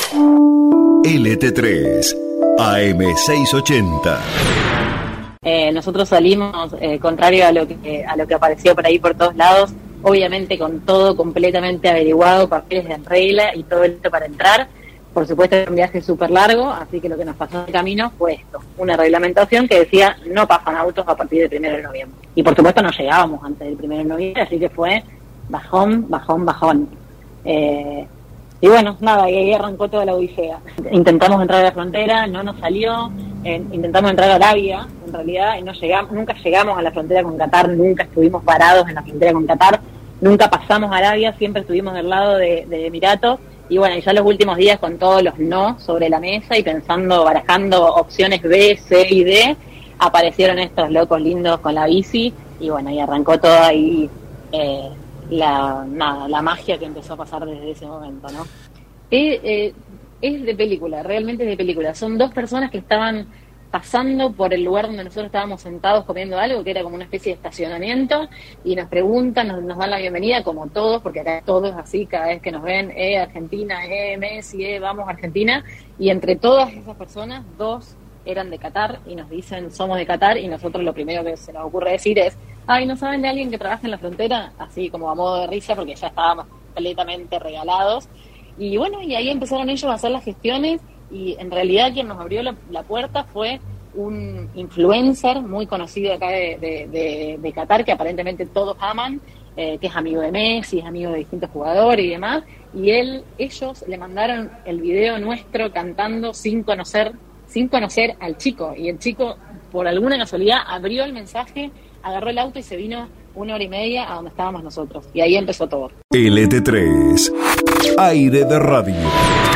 LT3 AM680. Nosotros salimos, contrario a lo que apareció por ahí por todos lados, obviamente con todo completamente averiguado, papeles en regla y todo esto para entrar. Por supuesto era un viaje súper largo, así que lo que nos pasó en el camino fue esto, una reglamentación que decía no pasan autos a partir del 1 de noviembre. Y por supuesto no llegábamos antes del 1 de noviembre, así que fue bajón. Y bueno, nada, y ahí arrancó toda la odisea. Intentamos entrar a la frontera, no nos salió, intentamos entrar a Arabia, en realidad, y nunca llegamos a la frontera con Qatar, nunca estuvimos parados en la frontera con Qatar, nunca pasamos a Arabia, siempre estuvimos del lado de Emiratos, y bueno, y ya los últimos días con todos los no sobre la mesa y barajando opciones B, C y D, aparecieron estos locos lindos con la bici, y bueno, y arrancó todo ahí, la magia que empezó a pasar desde ese momento, ¿no? Es de película, realmente es de película. Son dos personas que estaban pasando por el lugar donde nosotros estábamos sentados comiendo algo, que era como una especie de estacionamiento, y nos preguntan, nos dan la bienvenida, como todos, porque acá todos así, cada vez que nos ven, Argentina, Messi, vamos Argentina, y entre todas esas personas, dos eran de Qatar, y nos dicen, somos de Qatar, y nosotros lo primero que se nos ocurre decir es, ay, ¿no saben de alguien que trabaja en la frontera? Así como a modo de risa, porque ya estábamos completamente regalados. Y bueno, y ahí empezaron ellos a hacer las gestiones, y en realidad quien nos abrió la puerta fue un influencer muy conocido acá de Qatar, que aparentemente todos aman, que es amigo de Messi, es amigo de distintos jugadores y demás, y ellos le mandaron el video nuestro cantando sin conocer al chico, y el chico, por alguna casualidad, abrió el mensaje, agarró el auto y se vino 1 hora y media a donde estábamos nosotros. Y ahí empezó todo. LT3, aire de radio.